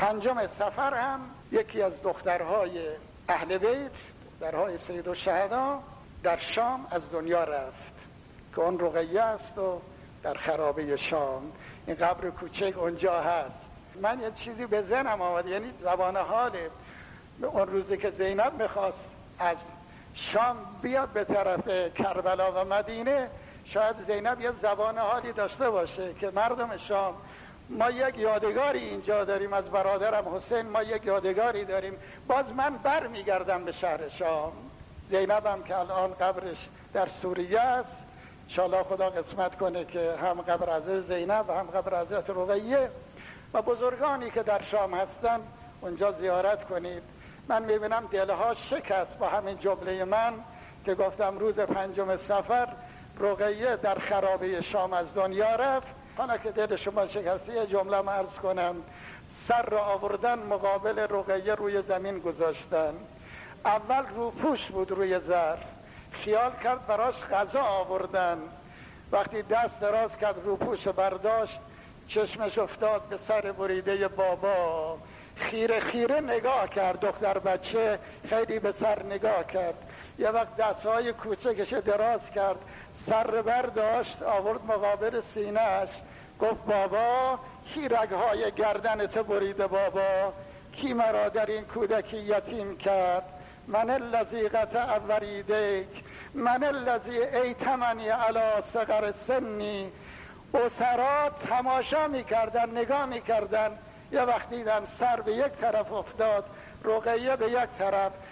5 صفر هم یکی از دخترهای اهل بیت، دخترهای سیدالشهدا در شام از دنیا رفت که اون رقیه است و در خرابه شام این قبر کوچک اونجا هست. من یه چیزی به ذهنم آمد، یعنی زبان حال اون روزی که زینب میخواست از شام بیاد به طرف کربلا و مدینه، شاید زینب یه زبان حالی داشته باشه که مردم شام، ما یک یادگاری اینجا داریم از برادرم حسین، ما یک یادگاری داریم، باز من بر میگردم به شهر شام. زینبم که الان قبرش در سوریه است، انشاءالله خدا قسمت کنه که هم قبر حضرت زینب و هم قبر حضرت رقیه و بزرگانی که در شام هستن اونجا زیارت کنید. من میبینم دلها شکست با همین جمله من که گفتم روز 5 صفر رقیه در خرابه شام از دنیا رفت. حالا که دل شما شکسته یه جمله ما عرض کنم. سر را آوردن مقابل رقیه روی زمین گذاشتن. اول روپوش بود روی ظرف، خیال کرد براش غذا آوردن. وقتی دست دراز کرد روپوش برداشت، چشمش افتاد به سر بریده بابا. خیره خیره نگاه کرد، دختر بچه خیلی به سر نگاه کرد. یه وقت دستهای کوچکش دراز کرد، سر برداشت آورد مقابل سینه‌اش، گفت بابا کی رگهای گردنت بریده بابا؟ کی مرا در این کودکی یتیم کرد؟ من الذی قطع وریدیک، من الذی ایتمنی علی صغر سنی. اسرا تماشا میکردن، نگاه میکردن. یه وقت دیدن سر به یک طرف افتاد، رقیه به یک طرف.